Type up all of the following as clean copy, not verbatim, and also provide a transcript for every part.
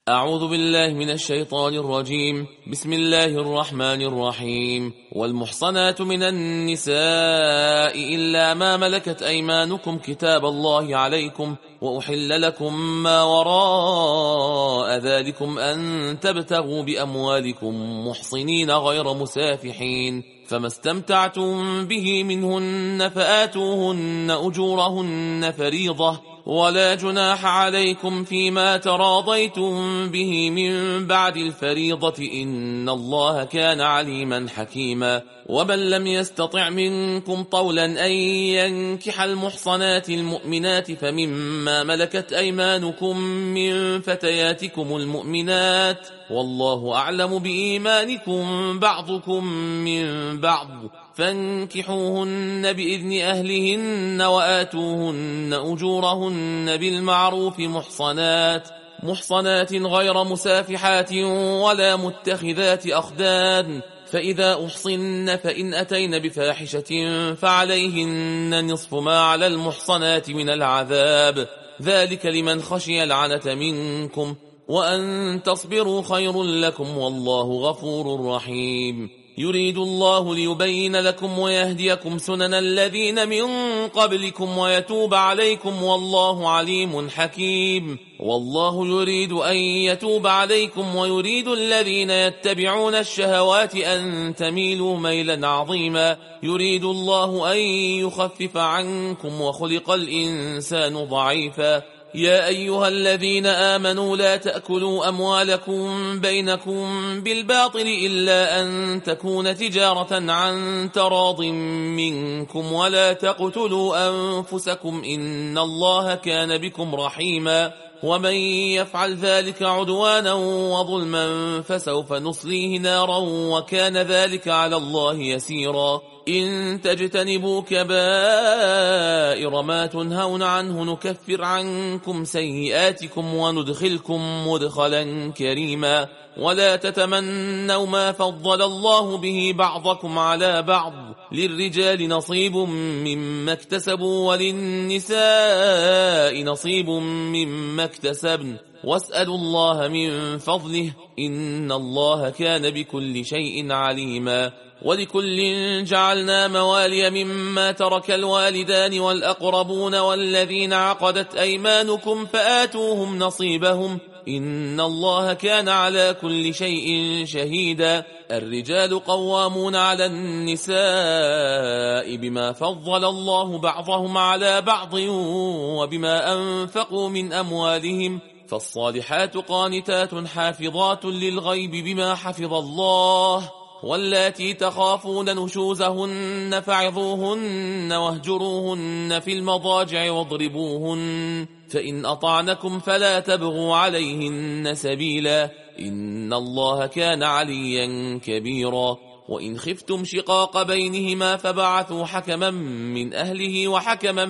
أعوذ بالله من الشيطان الرجيم. بسم الله الرحمن الرحيم. والمحصنات من النساء إلا ما ملكت أيمانكم كتاب الله عليكم، وأحل لكم ما وراء ذلكم أن تبتغوا بأموالكم محصنين غير مسافحين، فما استمتعتم به منهن فآتوهن أجورهن فريضة، ولا جناح عليكم فيما تراضيتم به من بعد الفريضة، إن الله كان عليما حكيما. ومن لم يستطع منكم طولا أن ينكح المحصنات المؤمنات فمما ملكت أيمانكم من فتياتكم المؤمنات، والله أعلم بإيمانكم بعضكم من بعض، فانكحوهن بإذن أهلهن وآتوهن أجورهن بالمعروف محصنات غير مسافحات ولا متخذات أخدان، فإذا أحصن فإن أتين بفاحشة فعليهن نصف ما على المحصنات من العذاب، ذلك لمن خشي العنة منكم، وأن تصبروا خير لكم، والله غفور رحيم. يريد الله ليبين لكم ويهديكم سنن الذين من قبلكم ويتوب عليكم، والله عليم حكيم. والله يريد أن يتوب عليكم ويريد الذين يتبعون الشهوات أن تميلوا ميلا عظيما. يريد الله أن يخفف عنكم وخلق الإنسان ضعيفا. يا أيها الذين آمنوا لا تأكلوا أموالكم بينكم بالباطل إلا أن تكون تجارة عن تراض منكم، ولا تقتلوا أنفسكم إن الله كان بكم رحيما. ومن يفعل ذلك عدوانا وظلما فسوف نصليه نارا وكان ذلك على الله يسيرا. إن تجتنبوا كبائر ما تنهون عنه نكفر عنكم سيئاتكم وندخلكم مدخلا كريما. ولا تتمنوا ما فضل الله به بعضكم على بعض، للرجال نصيب مما اكتسبوا وللنساء نصيب مما اكتسبن، واسألوا الله من فضله إن الله كان بكل شيء عليما. ولكل جعلنا موالي مما ترك الوالدان والأقربون والذين عقدت أيمانكم فآتوهم نصيبهم، إن الله كان على كل شيء شهيدا. الرجال قوامون على النساء بما فضل الله بعضهم على بعض وبما أنفقوا من أموالهم، فالصالحات قانتات حافظات للغيب بما حفظ الله. واللاتي تخافون نشوزهن فعظوهن واهجروهن في المضاجع واضربوهن، فإن أطعنكم فلا تبغوا عليهن سبيلا، إن الله كان عليا كبيرا. وإن خفتم شقاق بينهما فبعثوا حكما من أهله وحكما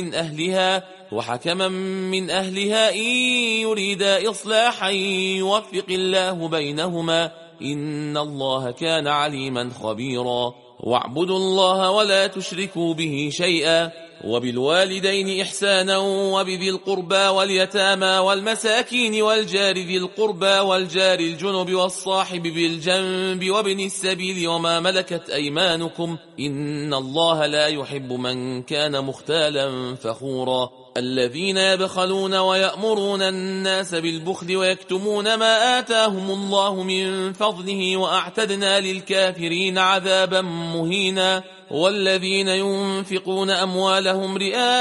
من أهلها إن يريدا إصلاحا يوفق الله بينهما، إن الله كان عليما خبيرا. واعبدوا الله ولا تشركوا به شيئا، وبالوالدين إحسانا، وبذي القربى واليتامى والمساكين والجار ذي القربى والجار الجنب والصاحب بالجنب وابن السبيل وما ملكت أيمانكم، إن الله لا يحب من كان مختالا فخورا. الذين يبخلون ويأمرون الناس بالبخل ويكتمون ما آتاهم الله من فضله وأعتدنا للكافرين عذابا مهينا. والذين ينفقون أموالهم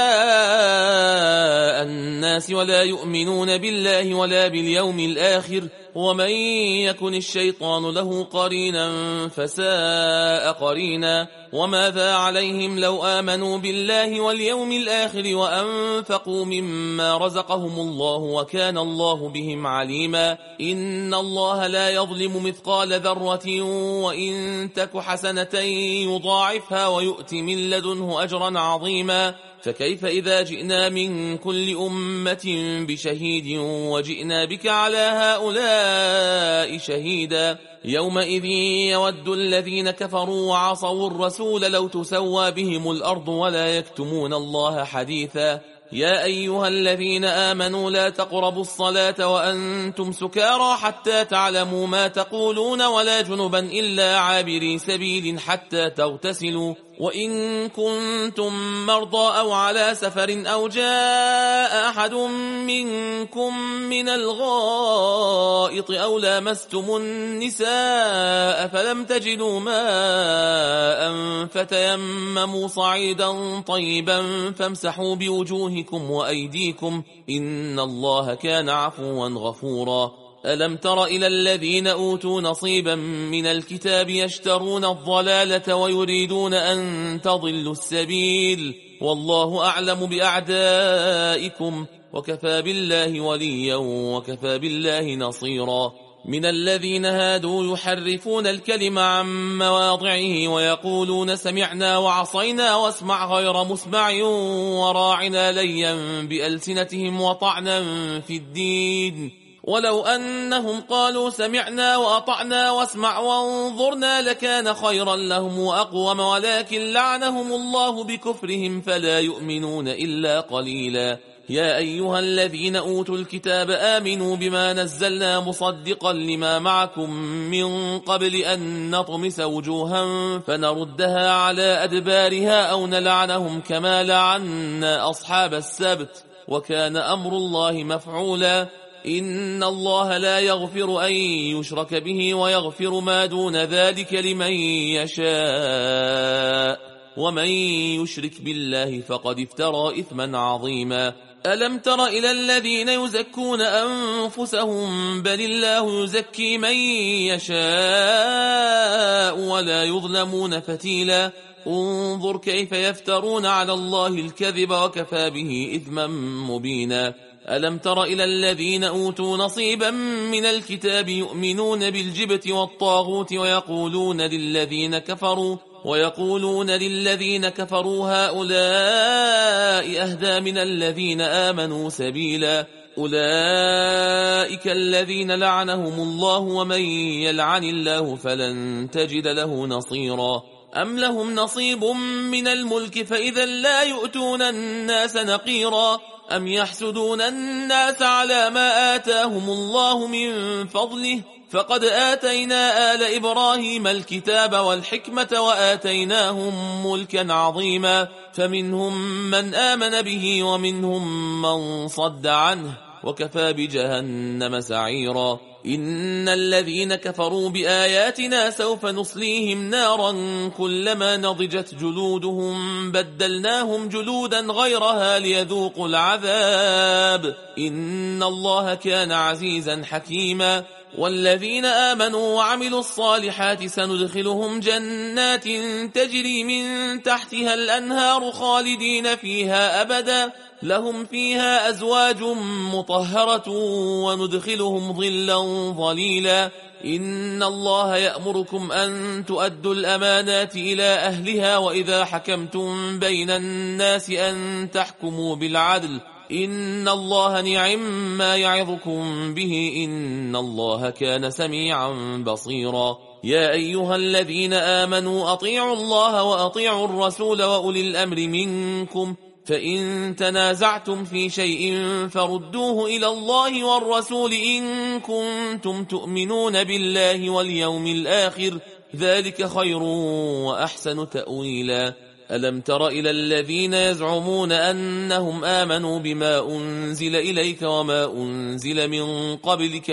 رئاء الناس ولا يؤمنون بالله ولا باليوم الآخر، ومن يكن الشيطان له قرينا فساء قرينا. وماذا عليهم لو آمنوا بالله واليوم الآخر وأنفقوا مما رزقهم الله وكان الله بهم عليما. إن الله لا يظلم مثقال ذرة وإن تك حسنة يضاعفها ويؤت من لدنه أجرا عظيما. فكيف إذا جئنا من كل أمة بشهيد وجئنا بك على هؤلاء شهيدا؟ يومئذ يود الذين كفروا وعصوا الرسول لو تسوى بهم الأرض ولا يكتمون الله حديثا. يا أيها الذين آمنوا لا تقربوا الصلاة وأنتم سكارى حتى تعلموا ما تقولون ولا جنبا إلا عابري سبيل حتى تغتسلوا وإن كنتم مرضى أو على سفر أو جاء أحد منكم من الغائط أو لامستم النساء فلم تجدوا ماء فتيمموا صعيدا طيبا فامسحوا بوجوهكم وأيديكم إن الله كان عفوا غفورا ألم تر إلى الذين أوتوا نصيبا من الكتاب يشترون الضلالة ويريدون أن تضلوا السبيل والله أعلم بأعدائكم وكفى بالله وليا وكفى بالله نصيرا من الذين هادوا يحرفون الكلم عن مواضعه ويقولون سمعنا وعصينا واسمع غير مسمع وراعنا ليا بألسنتهم وطعنا في الدين ولو أنهم قالوا سمعنا وأطعنا واسمع وانظرنا لكان خيرا لهم وأقوم ولكن لعنهم الله بكفرهم فلا يؤمنون إلا قليلا يا أيها الذين أوتوا الكتاب آمنوا بما نزلنا مصدقا لما معكم من قبل أن نطمس وجوها فنردها على أدبارها أو نلعنهم كما لعنا أصحاب السبت وكان أمر الله مفعولا إن الله لا يغفر أن يشرك به ويغفر ما دون ذلك لمن يشاء ومن يشرك بالله فقد افترى إثما عظيما ألم تر إلى الذين يزكون أنفسهم بل الله يزكي من يشاء ولا يظلمون فتيلا انظر كيف يفترون على الله الكذب وكفى به إثما مبينا ألم تر إلى الذين أوتوا نصيبا من الكتاب يؤمنون بالجبت والطاغوت ويقولون للذين كفروا هؤلاء أهدى من الذين آمنوا سبيلا أولئك الذين لعنهم الله ومن يلعن الله فلن تجد له نصيرا أم لهم نصيب من الملك فإذا لا يؤتون الناس نقيرا أم يحسدون الناس على ما آتاهم الله من فضله فقد آتينا آل إبراهيم الكتاب والحكمة وآتيناهم ملكا عظيما فمنهم من آمن به ومنهم من صد عنه وكفى بجهنم سعيرا إن الذين كفروا بآياتنا سوف نصليهم نارا كلما نضجت جلودهم بدلناهم جلودا غيرها ليذوقوا العذاب إن الله كان عزيزا حكيما والذين آمنوا وعملوا الصالحات سندخلهم جنات تجري من تحتها الأنهار خالدين فيها أبدا لهم فيها أزواج مطهرة وندخلهم ظلا ظليلا إن الله يأمركم أن تؤدوا الأمانات إلى أهلها وإذا حكمتم بين الناس أن تحكموا بالعدل إن الله نعم ما يعظكم به إن الله كان سميعا بصيرا يا أيها الذين آمنوا أطيعوا الله وأطيعوا الرسول وأولي الأمر منكم فإن تنازعتم في شيء فردوه إلى الله والرسول إن كنتم تؤمنون بالله واليوم الآخر ذلك خير وأحسن تأويلا ألم تر إلى الذين يزعمون أنهم آمنوا بما أنزل إليك وما أنزل من قبلك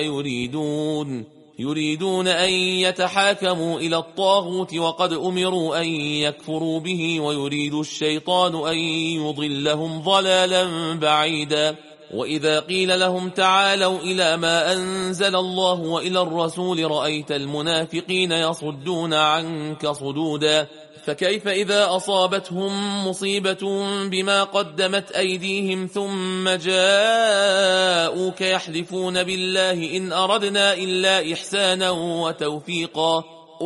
يريدون أن يتحاكموا إلى الطاغوت وقد أمروا أن يكفروا به ويريد الشيطان أن يضلهم ضلالا بعيدا وإذا قيل لهم تعالوا إلى ما أنزل الله وإلى الرسول رأيت المنافقين يصدون عنك صدودا فكيف إذا أصابتهم مصيبة بما قدمت أيديهم ثم جاءوك يحلفون بالله إن أردنا إلا إحسانا وتوفيقا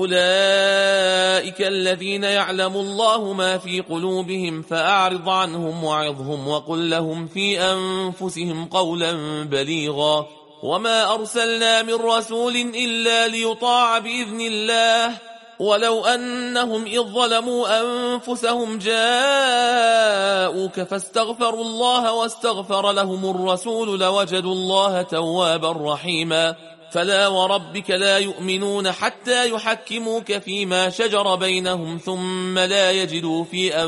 أولئك الذين يعلم الله ما في قلوبهم فأعرض عنهم وعظهم وقل لهم في أنفسهم قولا بليغا وما أرسلنا من رسول إلا ليطاع بإذن الله ولو أنهم إذ ظلموا أنفسهم جاءوك فاستغفروا الله واستغفر لهم الرسول لوجدوا الله توابا رحيما فلا وربك لا يؤمنون حتى يحكموك فيما شجر بينهم ثم لا يجدوا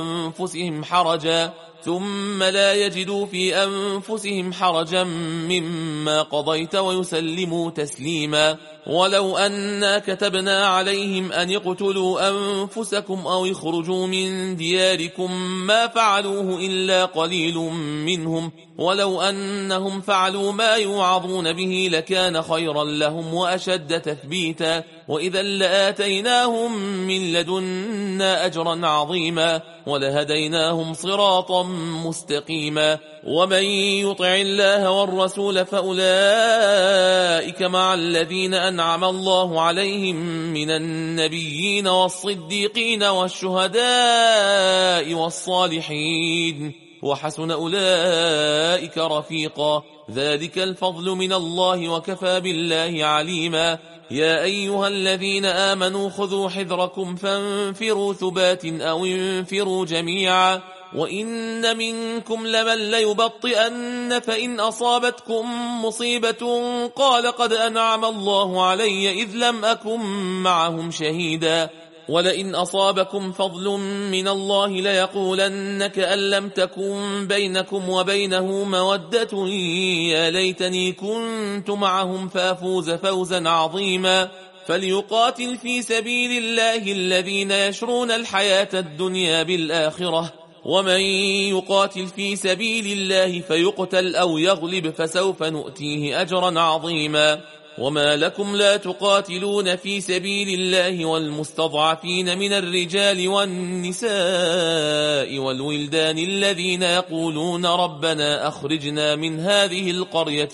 في أنفسهم حرجا مما قضيت ويسلموا تسليما ولو أنا كتبنا عليهم أن اقتلوا أنفسكم أو اخرجوا من دياركم ما فعلوه إلا قليل منهم ولو أنهم فعلوا ما يوعظون به لكان خيرا لهم وأشد تثبيتا وإذا لآتيناهم من لدنا أجرا عظيما ولهديناهم صراطا مستقيما ومن يطع الله والرسول فأولئك مع الذين أنعم الله عليهم من النبيين والصديقين والشهداء والصالحين وحسن أولئك رفيقا ذلك الفضل من الله وكفى بالله عليما يا أيها الذين آمنوا خذوا حذركم فانفروا ثبات أو انفروا جميعا وإن منكم لمن ليبطئن فإن أصابتكم مصيبة قال قد أنعم الله علي إذ لم أكن معهم شهيدا ولئن أصابكم فضل من الله ليقولن كأن لم تكن بينكم وبينه مودة يا ليتني كنت معهم فأفوز فوزا عظيما فليقاتل في سبيل الله الذين يشرون الحياة الدنيا بالآخرة ومن يقاتل في سبيل الله فيقتل أو يغلب فسوف نؤتيه أجرا عظيما وما لكم لا تقاتلون في سبيل الله والمستضعفين من الرجال والنساء والولدان الذين يقولون ربنا أخرجنا من هذه القرية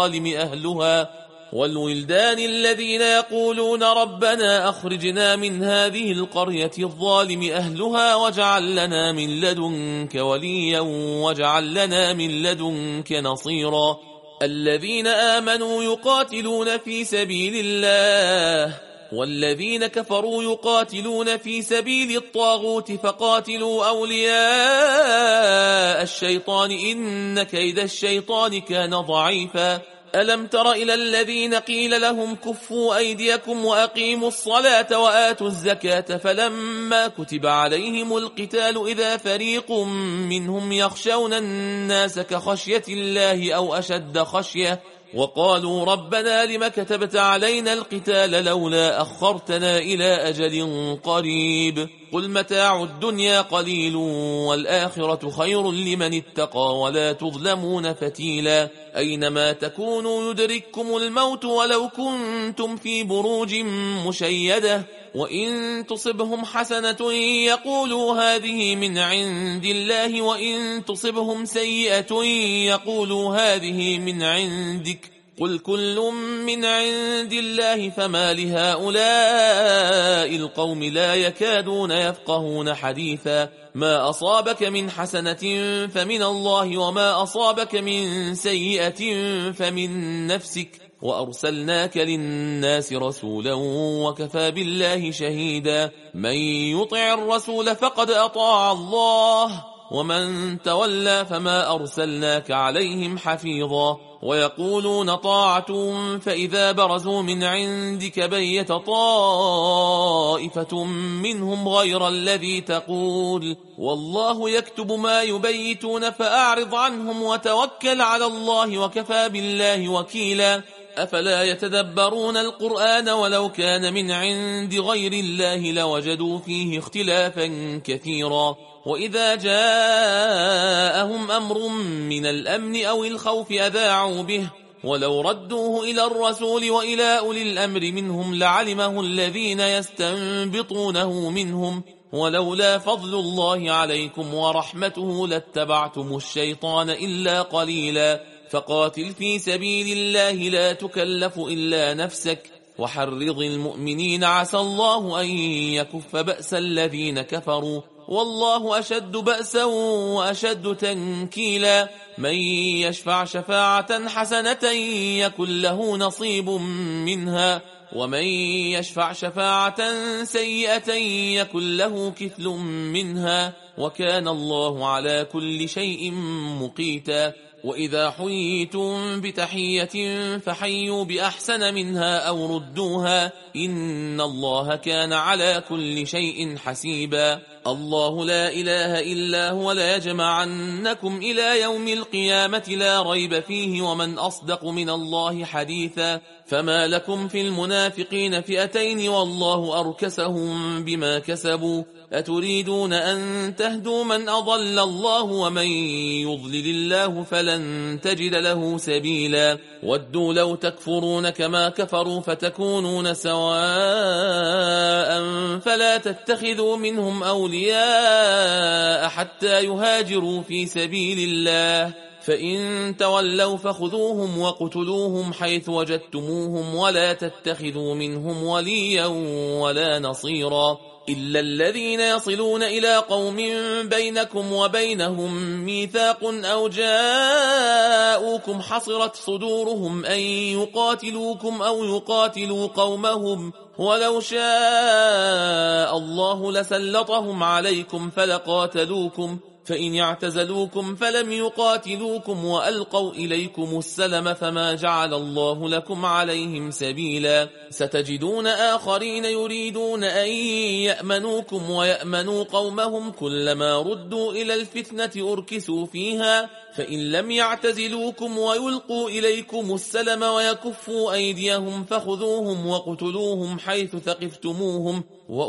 الظالم أهلها واجعل لنا من لدنك وليا واجعل لنا من لدنك نصيرا الذين آمنوا يقاتلون في سبيل الله والذين كفروا يقاتلون في سبيل الطاغوت فقاتلوا أولياء الشيطان إن كيد الشيطان كان ضعيفا ألم تر إلى الذين قيل لهم كفوا أيديكم وأقيموا الصلاة وآتوا الزكاة فلما كتب عليهم القتال إذا فريق منهم يخشون الناس كخشية الله أو أشد خشية وقالوا ربنا لم كتبت علينا القتال لولا أخرتنا إلى أجل قريب قل متاع الدنيا قليل والآخرة خير لمن اتقى ولا تظلمون فتيلا أينما تكونوا يدرككم الموت ولو كنتم في بروج مشيدة وإن تصبهم حسنة يقولوا هذه من عند الله وإن تصبهم سيئة يقولوا هذه من عندك قل كل من عند الله فما لهؤلاء القوم لا يكادون يفقهون حديثا ما أصابك من حسنة فمن الله وما أصابك من سيئة فمن نفسك وأرسلناك للناس رسولا وكفى بالله شهيدا من يطع الرسول فقد أطاع الله ومن تولى فما أرسلناك عليهم حفيظا ويقولون طاعة فإذا برزوا من عندك بيت طائفة منهم غير الذي تقول والله يكتب ما يبيتون فأعرض عنهم وتوكل على الله وكفى بالله وكيلا أفلا يتدبرون القرآن ولو كان من عند غير الله لوجدوا فيه اختلافا كثيرا وإذا جاءهم أمر من الأمن أو الخوف أذاعوا به ولو ردوه إلى الرسول وإلى أولي الأمر منهم لعلمه الذين يستنبطونه منهم ولولا فضل الله عليكم ورحمته لاتبعتم الشيطان إلا قليلا فقاتل في سبيل الله لا تكلف إلا نفسك وحرض المؤمنين عسى الله أن يكف بأس الذين كفروا والله أشد بأسا وأشد تنكيلا من يشفع شفاعة حسنة يكن له نصيب منها ومن يشفع شفاعة سيئة يكن له كفل منها وكان الله على كل شيء مقيتا وإذا حييتم بتحية فحيوا بأحسن منها أو ردوها إن الله كان على كل شيء حسيبا الله لا إله إلا هو لا يجمعنكم إلى يوم القيامة لا ريب فيه ومن أصدق من الله حديثا فما لكم في المنافقين فئتين والله أركسهم بما كسبوا أتريدون أن تهدوا من أضل الله ومن يضلل الله فلن تجد له سبيلا ودوا لو تكفرون كما كفروا فتكونون سواء فلا تتخذوا منهم أولياء حتى يهاجروا في سبيل الله فإن تولوا فخذوهم وقتلوهم حيث وجدتموهم ولا تتخذوا منهم وليا ولا نصيرا إلا الذين يصلون إلى قوم بينكم وبينهم ميثاق أو جاءوكم حصرت صدورهم أن يقاتلوكم أو يقاتلوا قومهم ولو شاء الله لسلطهم عليكم فلقاتلوكم فإن يعتزلوكم فلم يقاتلوكم وألقوا إليكم السلم فما جعل الله لكم عليهم سبيلا ستجدون آخرين يريدون أن يأمنوكم ويأمنوا قومهم كلما ردوا إلى الفتنة أركسوا فيها فإن لم يعتزلوكم ويلقوا إليكم السلم ويكفوا أيديهم فخذوهم وقتلوهم حيث ثقفتموهم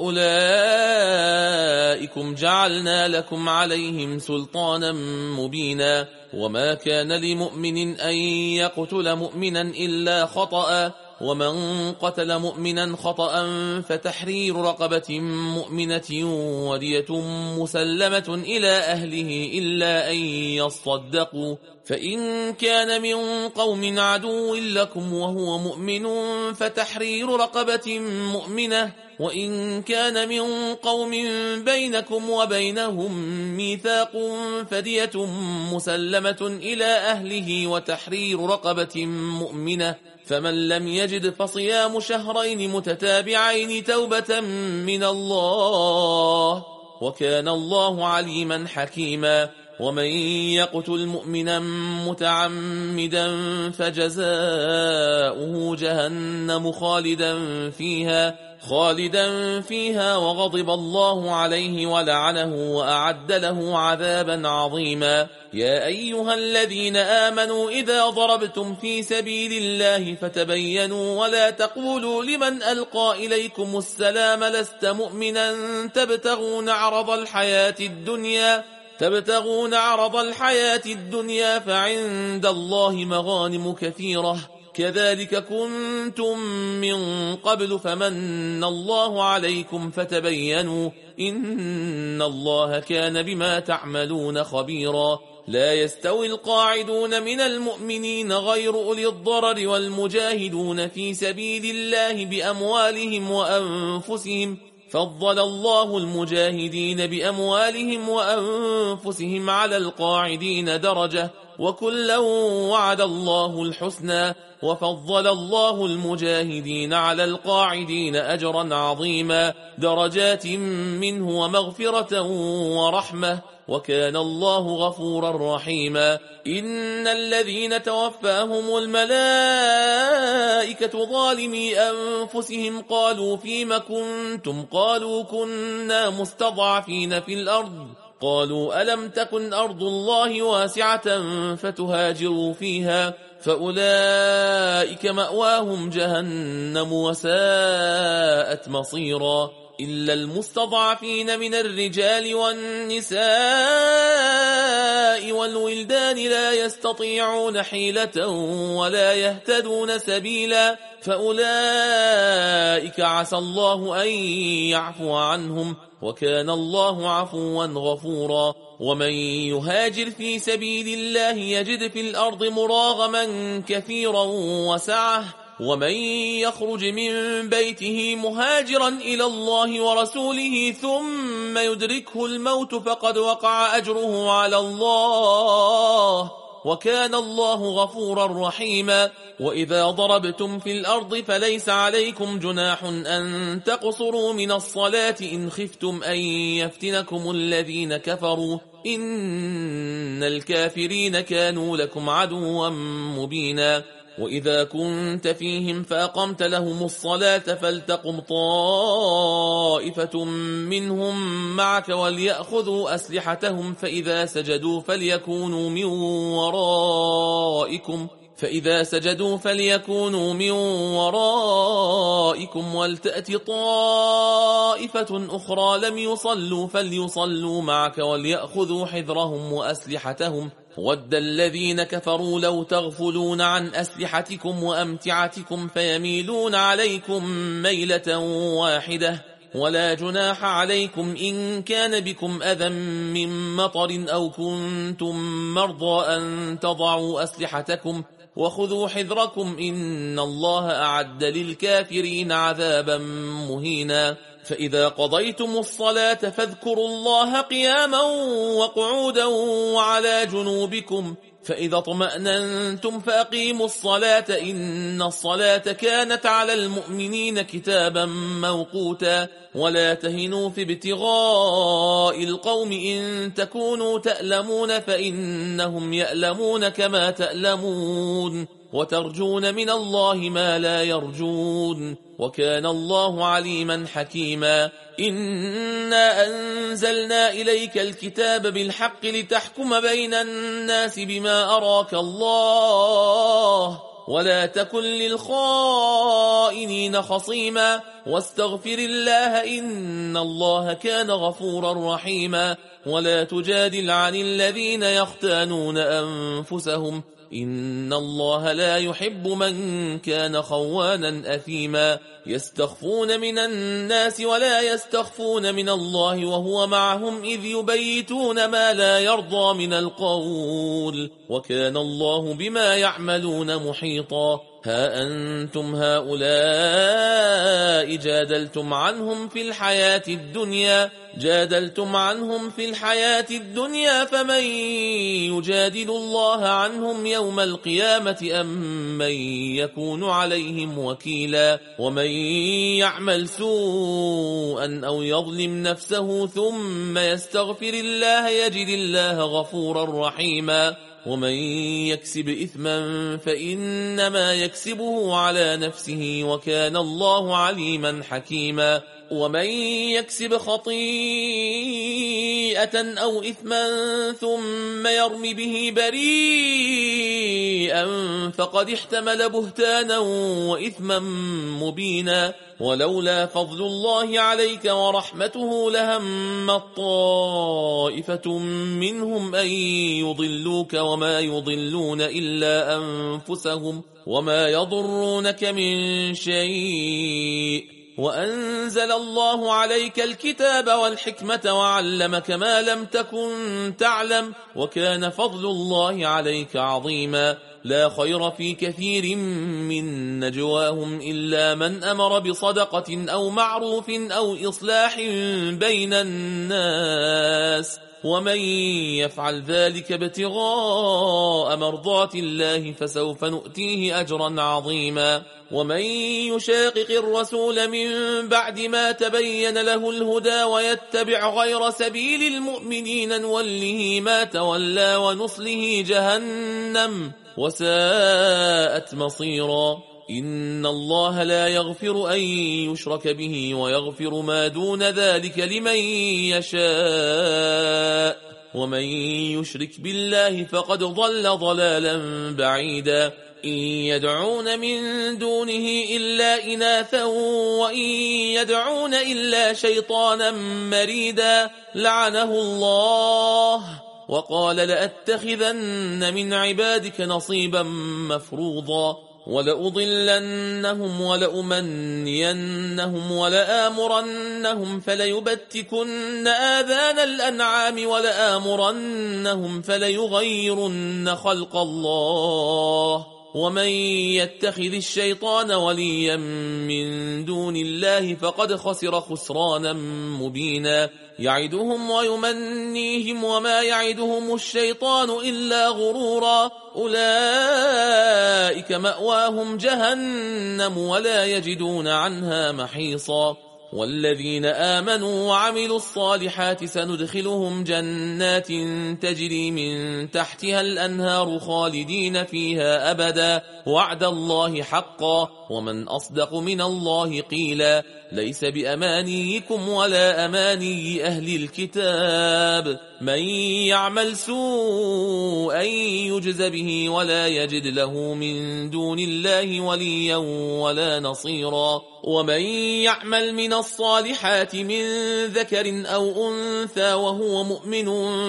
وأولئكم جعلنا لكم عليهم سلطانا مبينا وما كان لمؤمن أن يقتل مؤمنا إلا خطأ ومن قتل مؤمنا خطأ فتحرير رقبة مؤمنة ودية مسلمة إلى أهله إلا أن يصدقوا فإن كان من قوم عدو لكم وهو مؤمن فتحرير رقبة مؤمنة وإن كان من قوم بينكم وبينهم ميثاق فدية مسلمة إلى أهله وتحرير رقبة مؤمنة فمن لم يجد فصيام شهرين متتابعين توبة من الله وكان الله عليما حكيما ومن يقتل مؤمنا متعمدا فجزاؤه جهنم خالدا فيها وغضب الله عليه ولعنه وأعد له عذابا عظيما يا أيها الذين آمنوا إذا ضربتم في سبيل الله فتبينوا ولا تقولوا لمن ألقى إليكم السلام لست مؤمنا تبتغون عرض الحياة الدنيا فعند الله مغانم كثيرة كذلك كنتم من قبل فمن الله عليكم فتبينوا إن الله كان بما تعملون خبيرا لا يستوي القاعدون من المؤمنين غير أولي الضرر والمجاهدون في سبيل الله بأموالهم وأنفسهم فضل الله المجاهدين بأموالهم وأنفسهم على القاعدين درجة وكلا وعد الله الحسنى وفضل الله المجاهدين على القاعدين أجرا عظيما درجات منه ومغفرة ورحمة وكان الله غفورا رحيما إن الذين توفاهم الملائكة ظالمي أنفسهم قالوا فيم كنتم قالوا كنا مستضعفين في الأرض قالوا ألم تكن أرض الله واسعة فتهاجروا فيها فأولئك مأواهم جهنم وساءت مصيرا إلا المستضعفين من الرجال والنساء والولدان لا يستطيعون حيلة ولا يهتدون سبيلا فأولئك عسى الله أن يعفو عنهم وكان الله عفوا غفورا ومن يهاجر في سبيل الله يجد في الأرض مراغما كثيرا وسعة ومن يخرج من بيته مهاجرا إلى الله ورسوله ثم يدركه الموت فقد وقع أجره على الله وكان الله غفورا رحيما. وإذا ضربتم في الأرض فليس عليكم جناح أن تقصروا من الصلاة إن خفتم أن يفتنكم الذين كفروا إن الكافرين كانوا لكم عدوا مبينا. وإذا كنت فيهم فأقمت لهم الصلاة فلتقم طائفة منهم معك وليأخذوا أسلحتهم فإذا سجدوا فليكونوا من ورائكم ولتأت طائفة أخرى لم يصلوا فليصلوا معك وليأخذوا حذرهم وأسلحتهم ود الذين كفروا لو تغفلون عن أسلحتكم وأمتعتكم فيميلون عليكم ميلة واحدة. ولا جناح عليكم إن كان بكم أذى من مطر أو كنتم مرضى أن تضعوا أسلحتكم وخذوا حذركم إن الله أعد للكافرين عذابا مهينا. فإذا قضيتم الصلاة فاذكروا الله قياما وقعودا وعلى جنوبكم فإذا اطمأننتم فأقيموا الصلاة إن الصلاة كانت على المؤمنين كتابا موقوتا. ولا تهنوا في ابتغاء القوم إن تكونوا تألمون فإنهم يألمون كما تألمون وترجون من الله ما لا يرجون وكان الله عليما حكيما. إنا أنزلنا إليك الكتاب بالحق لتحكم بين الناس بما أراك الله ولا تكن للخائنين خصيما واستغفر الله إن الله كان غفورا رحيما. ولا تجادل عن الذين يختانون أنفسهم إن الله لا يحب من كان خوانا أثيما. يستخفون من الناس ولا يستخفون من الله وهو معهم إذ يبيتون ما لا يرضى من القول وكان الله بما يعملون محيطا. ها أنتم هؤلاء جادلتم عنهم في الحياة الدنيا فمن يجادل الله عنهم يوم القيامة أم من يكون عليهم وكيلا. ومن يعمل سوءا أو يظلم نفسه ثم يستغفر الله يجد الله غفورا رحيما. ومن يكسب إثما فإنما يكسبه على نفسه وكان الله عليما حكيما. ومن يكسب خطيئة أو إثما ثم يرم به بريئا فقد احتمل بهتانا وإثما مبينا. ولولا فضل الله عليك ورحمته لهمت طائفة منهم أن يضلوك وما يضلون إلا أنفسهم وما يضرونك من شيء. وأنزل الله عليك الكتاب والحكمة وعلمك ما لم تكن تعلم وكان فضل الله عليك عظيما. لا خير في كثير من نجواهم إلا من أمر بصدقة أو معروف أو إصلاح بين الناس ومن يفعل ذلك ابتغاء مرضات الله فسوف نؤتيه أجرا عظيما. ومن يشاقق الرسول من بعد ما تبين له الهدى ويتبع غير سبيل المؤمنين نوله ما تولى ونصله جهنم وساءت مصيرا. إن الله لا يغفر أن يشرك به ويغفر ما دون ذلك لمن يشاء ومن يشرك بالله فقد ضل ضلالا بعيدا. إن يدعون من دونه إلا إناثا وإن يدعون إلا شيطانا مريدا لعنه الله وقال لأتخذن من عبادك نصيبا مفروضا. ولأضلنهم ولأمنينهم ولآمرنهم فليبتكن آذان الأنعام ولآمرنهم فليغيرن خلق الله ومن يتخذ الشيطان وليا من دون الله فقد خسر خسرانا مبينا يعدهم ويمنيهم وما يعدهم الشيطان إلا غرورا أولئك مأواهم جهنم ولا يجدون عنها محيصا والذين آمنوا وعملوا الصالحات سندخلهم جنات تجري من تحتها الأنهار خالدين فيها أبدا وعد الله حقا ومن أصدق من الله قيلا ليس بأمانيكم ولا أماني أهل الكتاب من يعمل سوءا يجز به ولا يجد له من دون الله وليا ولا نصيرا ومن يعمل من الصالحات من ذكر أو أنثى وهو مؤمن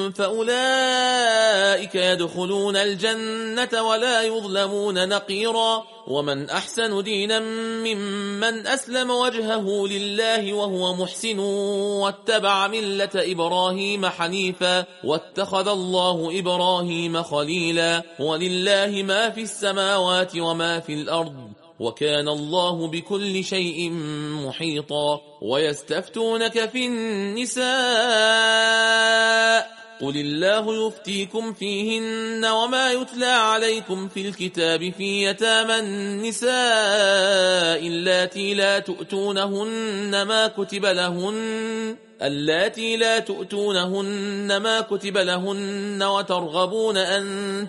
فأولئك يدخلون الجنة ولا يظلمون نقيرا ومن أحسن دينا ممن أسلم وجهه لله وهو محسن واتبع ملة إبراهيم حنيفا واتخذ الله إبراهيم خليلا ولله ما في السماوات وما في الأرض وكان الله بكل شيء محيطا ويستفتونك في النساء قل الله يفتيكم فيهن وما يتلى عليكم في الكتاب في يتامى النساء اللاتي لا تؤتونهن ما كتب لهن وترغبون أن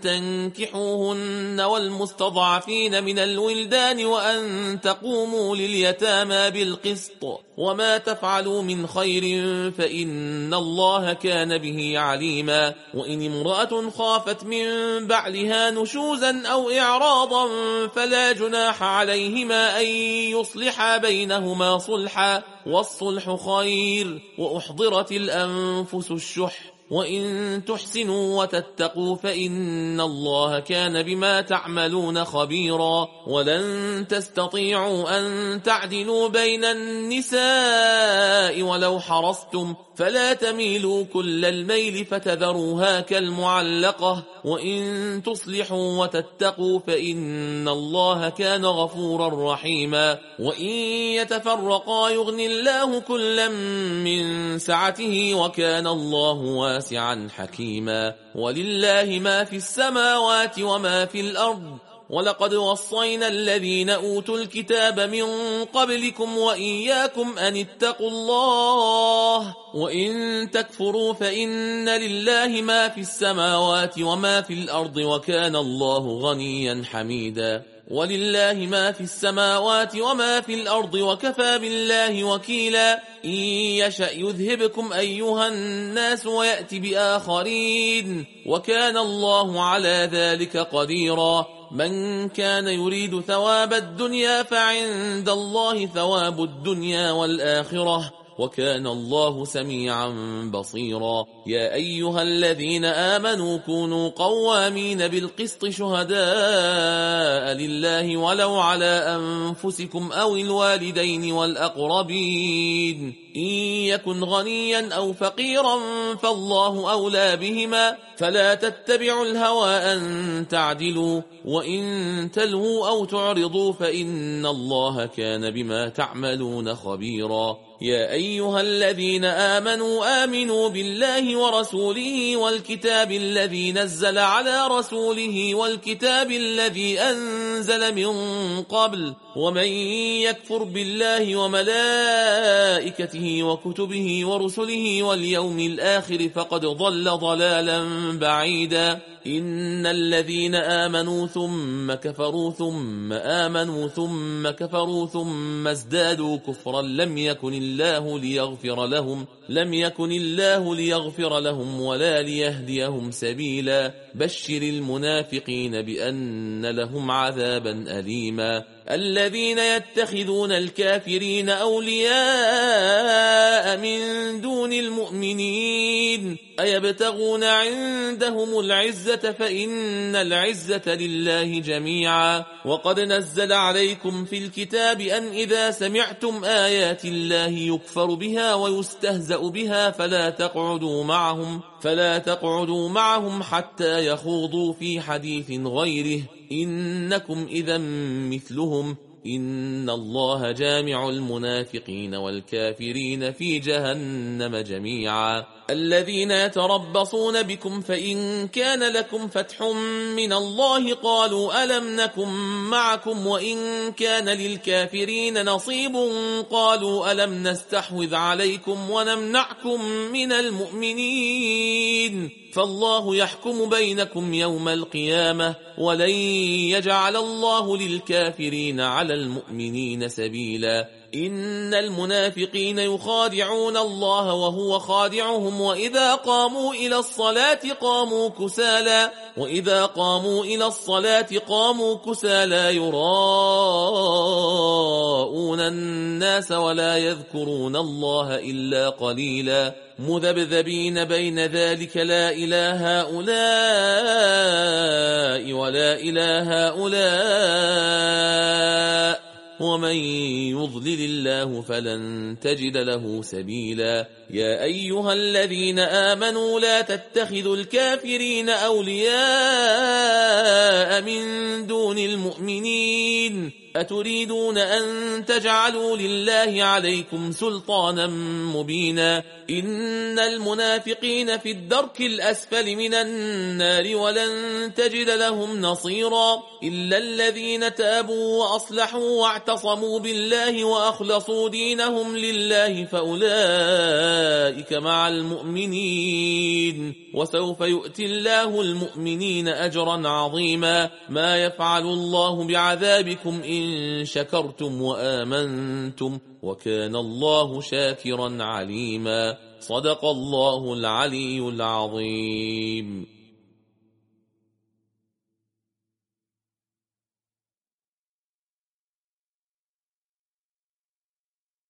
تنكحوهن والمستضعفين من الولدان وأن تقوموا لليتامى بالقسط وما تفعلوا من خير فإن الله كان به عليما وإن امرأة خافت من بعلها نشوزا أو إعراضا فلا جناح عليهما أن يصلحا بينهما صلحا والصلح خير وأحضرت الأنفس الشح وإن تحسنوا وتتقوا فإن الله كان بما تعملون خبيرا ولن تستطيعوا أن تعدلوا بين النساء ولو حرصتم فلا تميلوا كل الميل فتذروها كالمعلقة وإن تصلحوا وتتقوا فإن الله كان غفورا رحيما وإن يتفرقا يغن الله كلا من سعته وكان الله واسعا حكيما ولله ما في السماوات وما في الأرض ولقد وصينا الذين أوتوا الكتاب من قبلكم وإياكم أن اتقوا الله وإن تكفروا فإن لله ما في السماوات وما في الأرض وكان الله غنيا حميدا ولله ما في السماوات وما في الأرض وكفى بالله وكيلا إن يشأ يذهبكم أيها الناس ويأتي بآخرين وكان الله على ذلك قديرا من كان يريد ثواب الدنيا فعند الله ثواب الدنيا والآخرة وكان الله سميعا بصيرا يا أيها الذين آمنوا كونوا قوامين بالقسط شهداء لله ولو على أنفسكم أو الوالدين والأقربين إن يكن غنيا أو فقيرا فالله أولى بهما فلا تتبعوا الهوى أن تعدلوا وإن تلهوا أو تعرضوا فإن الله كان بما تعملون خبيرا يا أيها الذين آمنوا بالله ورسوله والكتاب الذي نزل على رسوله والكتاب الذي أنزل من قبل ومن يكفر بالله وملائكته وكتبه ورسله واليوم الآخر فقد ضل ضلالا بعيدا إن الذين آمنوا ثم كفروا ثم آمنوا ثم كفروا ثم ازدادوا كفرا لم يكن الله ليغفر لهم ولا ليهديهم سبيلا بشر المنافقين بأن لهم عذابا أليما الذين يتخذون الكافرين أولياء من دون المؤمنين أيبتغون عندهم العزة فإن العزة لله جميعا وقد نزل عليكم في الكتاب أن إذا سمعتم آيات الله يكفر بها ويستهزأ بها فلا تقعدوا معهم حتى يخوضوا في حديث غيره إنكم إذا مثلهم إن الله جامع المنافقين والكافرين في جهنم جميعا. الذين يتربصون بكم فإن كان لكم فتح من الله قالوا ألم نكن معكم وإن كان للكافرين نصيب قالوا ألم نستحوذ عليكم ونمنعكم من المؤمنين فالله يحكم بينكم يوم القيامة ولن يجعل الله للكافرين على المؤمنين سبيلا. إن المنافقين يخادعون الله وهو خادعهم وإذا قاموا إلى الصلاة قاموا كسالى يراءون الناس ولا يذكرون الله إلا قليلا مذبذبين بين ذلك لا إله هؤلاء ولا إله هؤلاء ومن يضلل الله فلن تجد له سبيلا. يا أيها الذين آمنوا لا تتخذوا الكافرين أولياء من دون المؤمنين أتريدون أن تجعلوا لله عليكم سلطانا مبينا. إن المنافقين في الدرك الأسفل من النار ولن تجد لهم نصيرا إلا الذين تابوا وأصلحوا واعتصموا بالله وأخلصوا دينهم لله فأولئك مع المؤمنين وسوف يؤتي الله المؤمنين أجرا عظيما. ما يفعل الله بعذابكم إن شكرتم وآمنتم وكان الله شاكرا عليما. صدق الله العلي العظيم.